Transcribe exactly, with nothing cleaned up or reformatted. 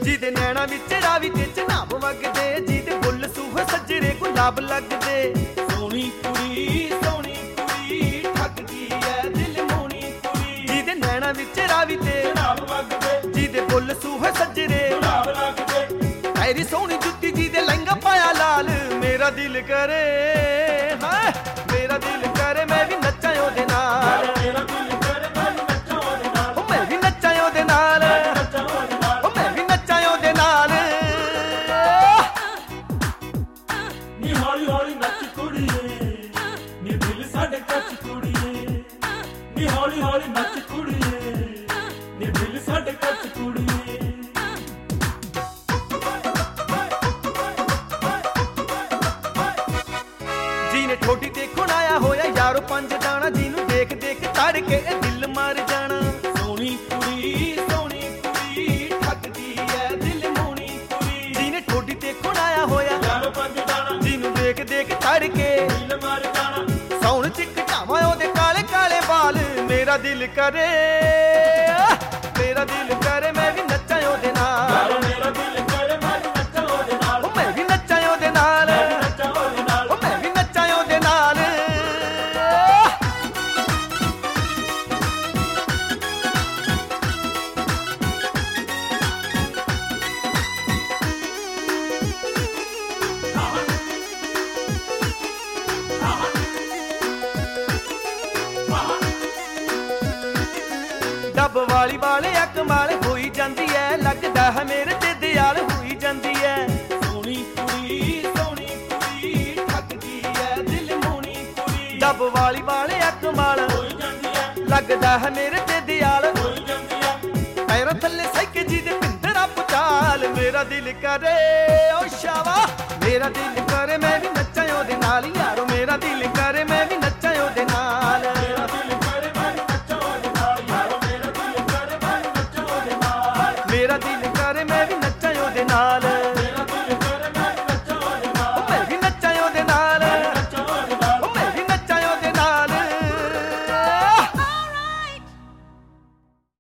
ਜਿਹਦੇ ਨੈਣਾ ਵਿੱਚ ਰਾਵੀ ਤੇ ਚਨਾਬ ਵਗਦੇ, ਜਿਹਦੇ ਬੁੱਲ ਸੂਹੇ ਸੱਜਰੇ ਗੁਲਾਬ ਲੱਗਦੇ। ਸੋਹਣੀ ਕੁੜੀ ਸੋਹਣੀ ਕੁੜੀ ਠੱਗਦੀ ਐ ਦਿਲ ਮੋਹਣੀ ਕੁੜੀ, ਜਿਹਦੇ ਨੈਣਾ ਵਿੱਚ ਰਾਵੀ ਤੇ ਚਨਾਬ ਵਗਦੇ, ਜਿਹਦੇ ਬੁੱਲ ਸੂਹੇ ਸੱਜਰੇ ਗੁਲਾਬ ਲੱਗਦੇ। ਐਰੀ ਸੋਹਣੀ ਜੁੱਤੀ ਜਿਹਦੇ ਲਹਿੰਗਾ ਪਾਇਆ ਲਾਲ, ਮੇਰਾ ਦਿਲ ਕਰੇ ਹਾਂ ਮੇਰਾ ਦਿਲ ਕਰੇ ਮੈਂ ਵੀ ਨੱਚਾਂ ਉਹਦੇ ਨਾਲ। ਮੇਰਾ ਦਿਲ ਕਰੇ ਮੈਂ ਵੀ ਨੱਚਾਂ ਉਹਦੇ ਨਾਲ, ਉਹ ਮੈਂ ਵੀ ਨੱਚਾਂ ਉਹਦੇ ਨਾਲ, ਨੱਚਾਂ ਉਹਦੇ ਨਾਲ। ਉਹ ਮੈਂ ਵੀ ਨੱਚਾਂ ਉਹਦੇ ਨਾਲ। ਨੀ ਹੌਲੀ ਹੌਲੀ ਨੱਚ ਕੁੜੀਏ, ਨੀ ਦਿਲ ਸਾਡੇ ਕੱਚ ਕੁੜੀਏ, ਨੀ ਹੌਲੀ ਹੌਲੀ ਨੱਚ ਕੁੜੀਏ, ਨੀ ਦਿਲ ਸਾਡੇ ਕੱਚ ਕੁੜੀਏ। ਜਿਹਨੇ ਠੋਡੀ ਤੇ ਖੁਣਾਇਆ ਹੋਇਆ ਯਾਰੋ ਪੰਜ ਦਾਣਾ, ਜਿਹਨੂੰ ਦੇਖ ਦੇਖ ਤੜ ਕੇ ਇਹ ਦਿਲ ਮਰ ਜਾਣਾ। ਸੋਹਣੀ ਕੁੜੀ ਸੋਹਣੀ ਕੁੜੀ ਠੱਗਦੀ ਐ ਦਿਲ ਮੋਹਣੀ ਕੁੜੀ, ਜਿਹਨੇ ਠੋਡੀ ਤੇ ਖੁਣਾਇਆ ਹੋਇਆ ਯਾਰ ਪੰਜ ਦਾਣਾ, ਜਿਹਨੂੰ ਦੇਖ ਦੇਖ ਤੜ ਕੇ ਦਿਲ ਮਰ ਜਾਣਾ। ਸੌਣ ਚ ਘਟਾਵਾਂ ਉਹਦੇ ਕਾਲੇ ਕਾਲੇ ਬਾਲ, ਮੇਰਾ ਦਿਲ ਕਰੇ ਮੇਰਾ ਦਿਲ ਕਰੇ ਮੈਂ ਵੀ ਨੱਚਾਂ ਉਹਦੇ ਨਾਲ। ਯਾਰ ਮੇਰਾ ਦਿਲ ਕਰੇ ਮੈਂ ਵੀ ਨੱਚਾਂ ਉਹਦੇ ਨਾਲ, ਉਹ ਮੈਂ ਵੀ ਨੱਚਾਂ ਉਹਦੇ ਨਾਲ, ਮੈਂ ਵੀ ਨੱਚਾਂ ਉਹਦੇ ਨਾਲ। ਉਹ ਮੈਂ ਵੀ ਨੱਚਾਂ ਉਹਦੇ ਨਾਲ। ਡੱਬ ਵਾਲੀ ਵਾਲੇ ਕਮਾਲ ਹੋਈ ਜਾਂਦੀ ਐ, ਲੱਗਦਾ ਹੈ ਮੇਰੇ ਤੇ ਦਿਆਲ ਹੋਈ ਜਾਂਦੀ ਐ। ਸੋਹਣੀ ਕੁੜੀ ਸੋਹਣੀ ਕੁੜੀ ਠੱਗਦੀ ਐ ਦਿਲ ਮੋਹਣੀ ਕੁੜੀ, ਡੱਬ ਵਾਲੀ ਵਾਲੇ ਕਮਾਲ ਹੋਈ ਜਾਂਦੀ ਐ, ਲੱਗਦਾ ਹੈ ਮੇਰੇ ਤੇ ਦਿਆਲ ਹੋਈ ਜਾਂਦੀ ਐ। ਪੈਰਾਂ ਥੱਲੇ ਸਾਈਕੇ ਜਿਹਦੇ ਪਿੰਦਰਾ ਪੁਚਾਲ, ਮੇਰਾ ਦਿਲ ਕਰੇ ਓ ਸ਼ਾਵਾ ਮੇਰਾ ਦਿਲ ਕਰੇ ਮੈਂ ਵੀ ਨੱਚਾਂ ਉਹਦੇ ਨਾਲ ਯਾਰੋ, ਮੇਰਾ ਦਿਲ